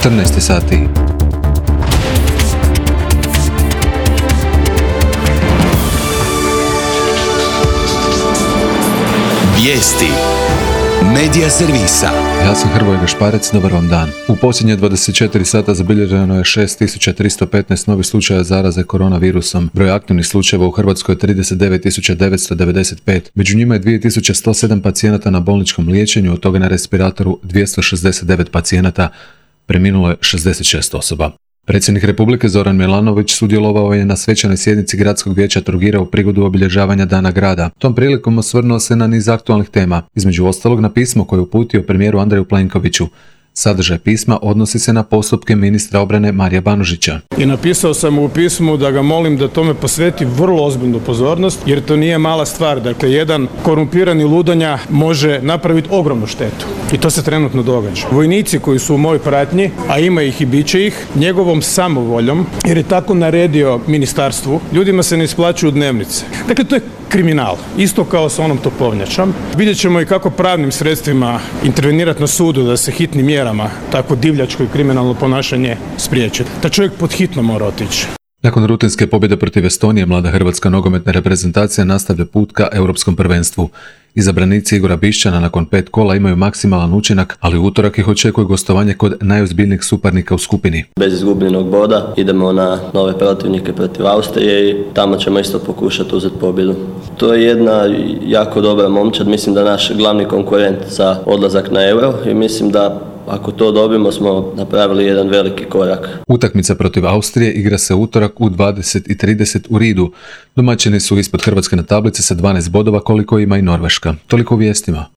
14 sati. Vijesti Medija servisa. Ja sam Hrvoje Gašparec, dobar vam dan. U posljednje 24 sata zabilježeno je 6315 novih slučaja zaraze koronavirusom. Broj aktivnih slučajeva u Hrvatskoj je 39995. Među njima je 2107 pacijenata na bolničkom liječenju, od toga na respiratoru 269 pacijenata. Preminulo je 66 osoba. Predsjednik Republike Zoran Milanović sudjelovao je na svečanoj sjednici Gradskog vijeća Trogira u prigodu obilježavanja Dana grada. Tom prilikom osvrnuo se na niz aktualnih tema, između ostalog na pismo koje je uputio premijeru Andreju Plenkoviću. Sadržaj pisma odnosi se na postupke ministra obrane Marija Banožića. I napisao sam u pismu da ga molim da tome posveti vrlo ozbiljnu pozornost, jer to nije mala stvar. Dakle, jedan korumpirani ludanja može napraviti ogromnu štetu. I to se trenutno događa. Vojnici koji su u mojoj pratnji, a ima ih i bit će ih, njegovom samovoljom, jer je tako naredio ministarstvu, ljudima se ne isplaćuju dnevnice. Dakle, to je kriminal. Isto kao sa onom topovnjačom. Vidjet ćemo i kako pravnim sredstvima intervenirati na sudu da se hitnim mjerama tako divljačko i kriminalno ponašanje spriječi. Ta čovjek pod hitno mora otići. Nakon rutinske pobjede protiv Estonije, mlada hrvatska nogometna reprezentacija nastavlja put ka europskom prvenstvu. Izabranici Igora Bišćana nakon 5 kola imaju maksimalan učinak, ali u utorak ih očekuje gostovanje kod najozbiljnijeg suparnika u skupini. Bez izgubljenog boda idemo na nove protivnike protiv Austrije i tamo ćemo isto pokušati uzeti pobjedu. To je jedna jako dobra momčad, mislim da je naš glavni konkurent za odlazak na Euro i mislim da ako to dobimo smo napravili jedan veliki korak. Utakmica protiv Austrije igra se utorak u 20:30 u Ridu. Domaćini su ispod Hrvatske na tablici sa 12 bodova koliko ima i Norveška. Toliko u vijestima.